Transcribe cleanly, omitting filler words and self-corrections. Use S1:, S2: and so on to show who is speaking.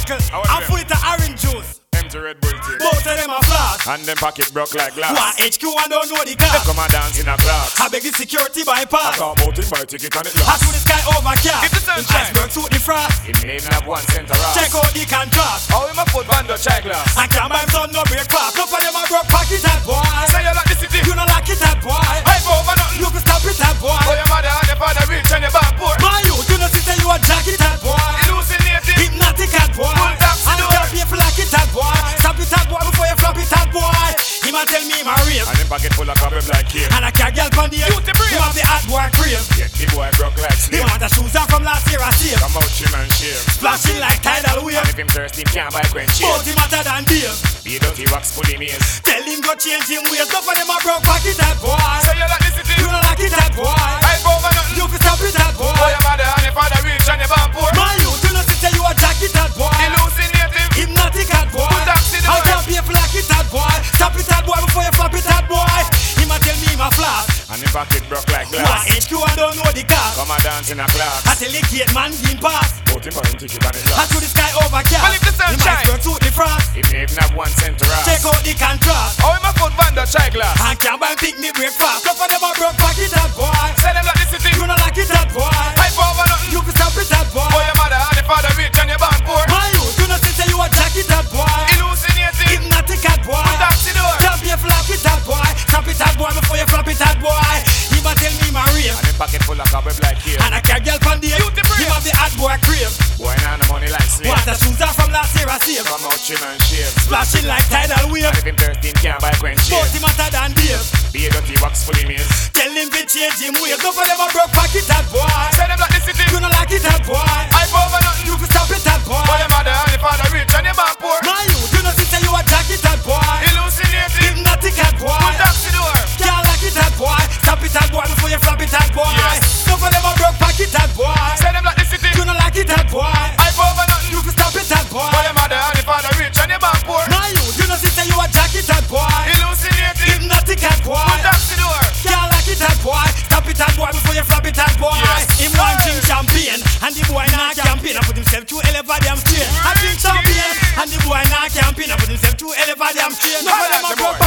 S1: buckle and full of orange juice.
S2: Empty Red Bull team.
S1: Both of them are flat.
S2: And them pocket broke like glass.
S1: Who are HQ and don't know the car.
S2: They come and dance in a class.
S1: I beg the security
S2: I
S1: bypass.
S2: talk about it, buy ticket and it
S1: I
S2: last.
S1: through the sky overcast.
S2: If the sun
S1: In
S2: shine.
S1: iceberg suit the frost.
S2: It may not have 1 cent a ras.
S1: Check out the contrast.
S2: How in my foot man do chai glass.
S1: I can't buy some no break fast. None of them a broke pocket that boy.
S2: Say you like the city.
S1: You don't like it that boy.
S2: Hype over nothing.
S1: You can stop it that boy.
S2: Oh, your mother and your father rich and your back poor.
S1: My youth, you know sister you a jacket that boy.
S2: Hallucinating.
S1: Hypnotic that boy.
S2: Full taxi
S1: And you
S2: door.
S1: can't pay for like it that boy. Stop it that boy before you flop it that boy. He might tell me my rave.
S2: And them pocket full of cobweb like cave.
S1: And I can't get on the
S2: Beauty brave.
S1: You have the hot boy crave.
S2: Get the boy broke like
S1: He
S2: slave.
S1: want the shoes off from last year I save.
S2: Come out trim and shave.
S1: Splashing like tidal wave.
S2: And if him thirsty, him can't buy quench shave.
S1: Both him hotter than Dave.
S2: Be dirty wax full him ears.
S1: Tell him go change him ways. None of them a broke pocket that boy.
S2: Say you like the city.
S1: You don't like it that boy.
S2: Hype over nothing.
S1: You can stop it that boy.
S2: Oh, your mother and your father rich and your back poor.
S1: My youth, you know sister you a jacket that boy.
S2: Hallucinating.
S1: Hypnotic that boy.
S2: Full taxi door.
S1: I can't pay for like it that boy. Stop it that boy before you flop it that boy. He might tell me my flash.
S2: And him pocket broke like
S1: You are
S2: glass.
S1: HQ and don't know the car.
S2: Come and dance in a class.
S1: I tell the gate man give pass.
S2: Both him buying ticket and it
S1: I
S2: last.
S1: through the sky overcast.
S2: Well, if the sun
S1: He might
S2: shine.
S1: squirt suit the frost.
S2: It may even have 1 cent a ras.
S1: Check out the contrast.
S2: How in my foot van do chai glass.
S1: I can't buy picnic breakfast. None of them a broke pocket that boy.
S2: Say them like the city.
S1: You don't like it that boy.
S2: Hype over nothing.
S1: You can stop it that boy.
S2: Oh, your mother and your father rich and your back poor.
S1: My youth, you know sister you a jacket that boy.
S2: Hallucinating.
S1: Hypnotic that boy.
S2: Full taxi door.
S1: Can't pay for like it that boy. Stop it that boy before you flop it that boy. He might tell me my rave.
S2: And him pocket full of cobweb like cave.
S1: And I can't get on the
S2: Beauty brave.
S1: Him have the hot boy crave.
S2: Boy, now the money like slave.
S1: Want the shoes off from last year I save.
S2: Come out trim and shave.
S1: Splashing like tidal wave.
S2: And if him thirsty, him can't buy quench
S1: Both
S2: shave.
S1: him hotter than Dave.
S2: Be a dirty wax full him ears.
S1: Tell him to change him ways. None of them a broke pocket that boy.
S2: Say them like the city.
S1: You don't like it that boy.
S2: Hype over nothing.
S1: You can stop it that boy.
S2: Oh, your mother and your father rich and your back poor.
S1: My youth, you know sister you a jacket that boy.
S2: Hallucinating.
S1: Hypnotic that boy.
S2: Full taxi door.
S1: Can't like it that boy. Stop it that boy before you flop it that boy.
S2: Yes.
S1: None of them a broke pocket that boy.
S2: Say them like the city.
S1: You don't like it that boy.
S2: Hype over nothing.
S1: You can stop it that boy.
S2: Oh, your mother and your father rich and your back poor.
S1: My youth, you know sister you a jacket that boy.
S2: Hallucinating.
S1: Hypnotic that boy.
S2: Full taxi door.
S1: Can't like it that boy. Stop it that boy before you flop it that boy.
S2: Yes.
S1: Him want drink champagne and the boy not campaign. I put himself through hell of a damn strain. I drink champagne and the boy not campaign. I put himself through hell of a damn strain. None of them a broke